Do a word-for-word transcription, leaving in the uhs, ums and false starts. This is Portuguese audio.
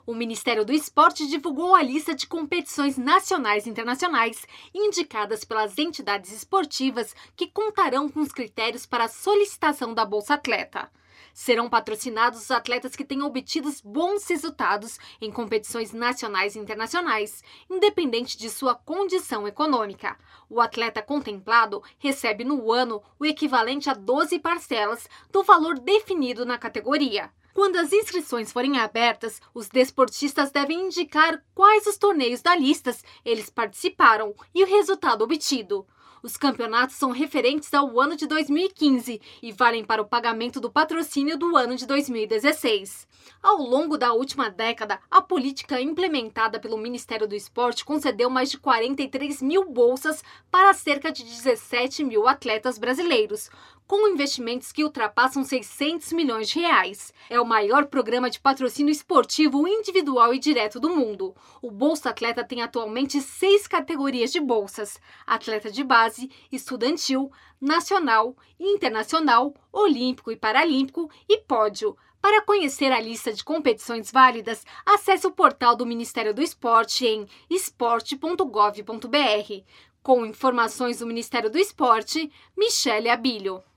O Ministério do Esporte divulgou a lista de competições nacionais e internacionais indicadas pelas entidades esportivas que contarão com os critérios para a solicitação da Bolsa Atleta. Serão patrocinados os atletas que tenham obtido bons resultados em competições nacionais e internacionais, independente de sua condição econômica. O atleta contemplado recebe no ano o equivalente a doze parcelas do valor definido na categoria. Quando as inscrições forem abertas, os desportistas devem indicar quais os torneios da lista eles participaram e o resultado obtido. Os campeonatos são referentes ao ano de dois mil e quinze e valem para o pagamento do patrocínio do ano de dois mil e dezesseis. Ao longo da última década, a política implementada pelo Ministério do Esporte concedeu mais de quarenta e três mil bolsas para cerca de dezessete mil atletas brasileiros, com investimentos que ultrapassam seiscentos milhões de reais. É o maior programa de patrocínio esportivo individual e direto do mundo. O Bolsa Atleta tem atualmente seis categorias de bolsas: atleta de base, estudantil, nacional, internacional, olímpico e paralímpico e pódio. Para conhecer a lista de competições válidas, acesse o portal do Ministério do Esporte em esporte ponto gov ponto br. Com informações do Ministério do Esporte, Michele Abílio.